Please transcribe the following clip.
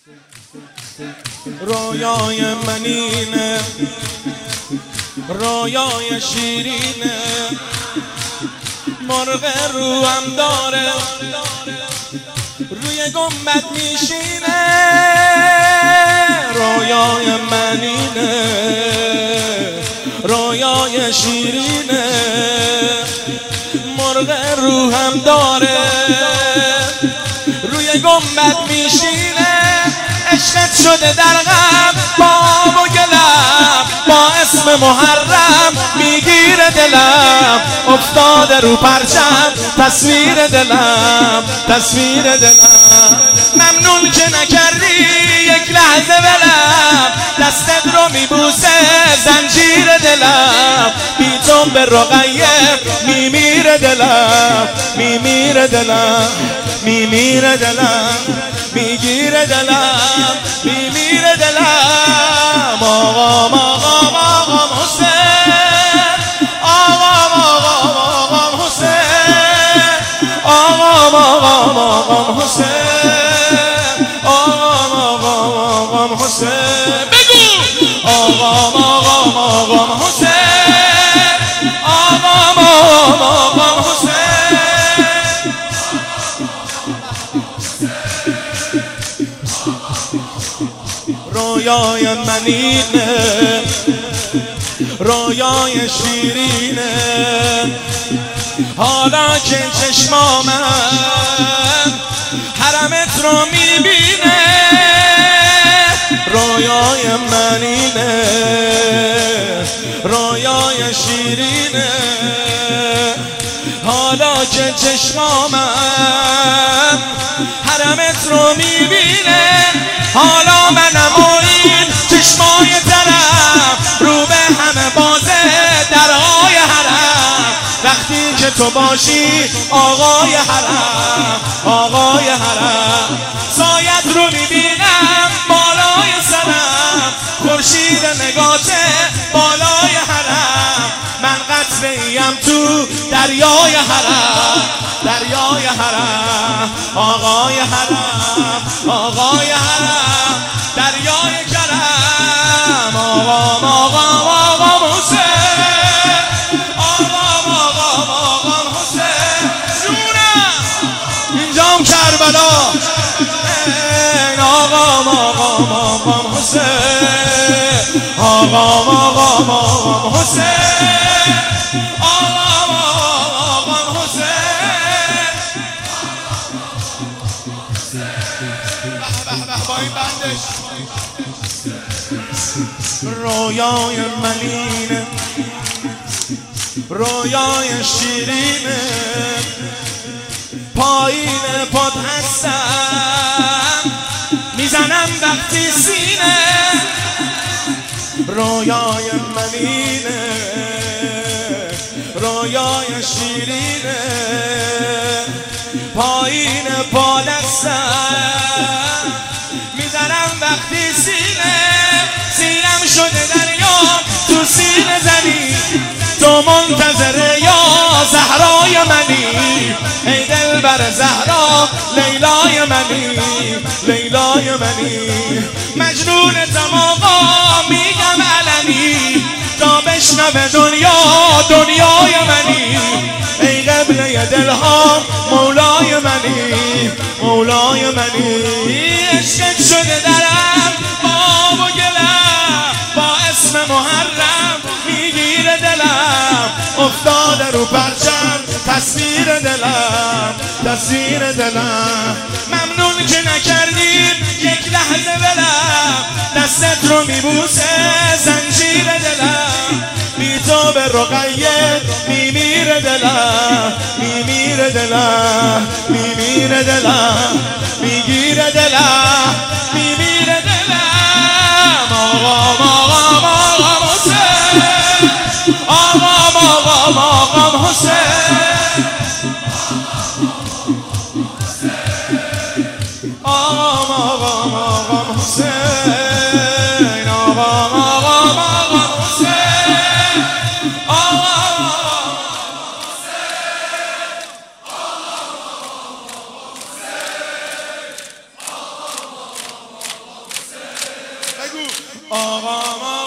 رویای منینه، رویای شیرینه، مرغ رو هم داره، روی گنبد میشینه. رویای منینه، رویای شیرینه، مرغ رو هم داره، روی گنبد میشینه. عشقت شده در غم با آب و گلم، با اسم محرم میگیره دلم، افتاده رو پرچم تصویر دلم، تصویر دلم. ممنون که نکردی یک لحظه ولم، دستت رو میبوسه زنجیر دلم، بی تو به رقیه میمیره دلم، میمیره دلم، میمیره دلم، میگیره دلم، میمیره دلم. آقام آقام آقام حسین، آقام آقام آقام حسین، آقام آقام آقام حسین، آقام آقام آقام حسین. بگو آقام آقام آقام حسین، آقام آقام آقام حسین. رویای منینه، رویای شیرینه، حالا که چشمامم حرمت رو میبینه. رویای منینه، رویای شیرینه، حالا که چشمامم حرمت رو میبینه. حالا منم و این چشمای ترم رو به همه بازه درهای حرم. وقتی که تو باشی آقای حرم، آقای حرم. سایت رو میبینم بالای سرم، خورشید نگاته بالای حرم. من قطره‌ایم تو دریای حرم، دریای حرم. آقای حرم، آقای حرم، دریای کرم. آقام آقام آقام حسین، آقام آقام آقام حسین. جونم اینجام کربلا. آقام آقام آقام حسین، آقام آقام آقام حسین، آقام آقام حسین. با این بندش. رویای منینه، رویای شیرینه، پایین پات هستم میزنم وقتی سینه. رویای منینه، رویای شیرینه، پایین پات هستم میزنم وقتی سینه. سینم شده دریا تو سینه زنی، تو منتظر یا زهرای منی. ای دلبر زهرا لیلای منی، لیلای منی. مجنونتم آقا میگم علنی، تا بشنوه دنیا دنیای منی. ای قبله دلها مولای منی، مولای منی. عشقت شده درم با آب و گلم، با اسم محرم میگیره دلم، افتاده رو پرچم تصویر دلم، تصویر دلم. ممنون که نکردیم یک لحظه ولم، دستت رو میبوسه زنجیر دلم، بی تو به رقیه میمیره دلم، میمیره دلم، میمیره دلم، میگیره دلم، میمیره دلم. آقام آقام آقام حسین، آقام آقام آقام حسین، آقام آقام آقام حسین، آقام آقام آقام حسین، آقام آقام حسین. آقام